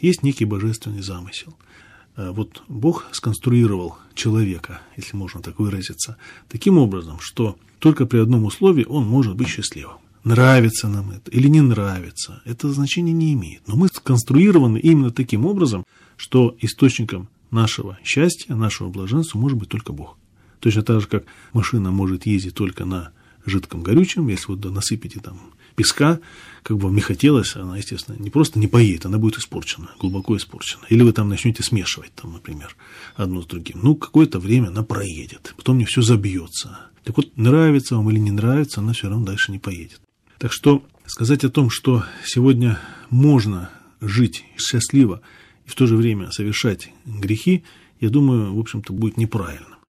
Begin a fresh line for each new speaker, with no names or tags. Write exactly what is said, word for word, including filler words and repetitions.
есть некий божественный замысел. Вот Бог сконструировал человека, если можно так выразиться, таким образом, что только при одном условии он может быть счастливым. Нравится нам это или не нравится, это значения не имеет. Но мы сконструированы именно таким образом, что источником нашего счастья, нашего блаженства может быть только Бог. Точно так же, как машина может ездить только на жидком горючем, если вот насыпите там песка, как бы вам не хотелось, она, естественно, не просто не поедет, она будет испорчена, глубоко испорчена. Или вы там начнете смешивать, там, например, одно с другим. Ну, какое-то время она проедет, потом мне все забьется. Так вот, нравится вам или не нравится, она все равно дальше не поедет. Так что сказать о том, что сегодня можно жить счастливо и в то же время совершать грехи, я думаю, в общем-то, будет неправильно.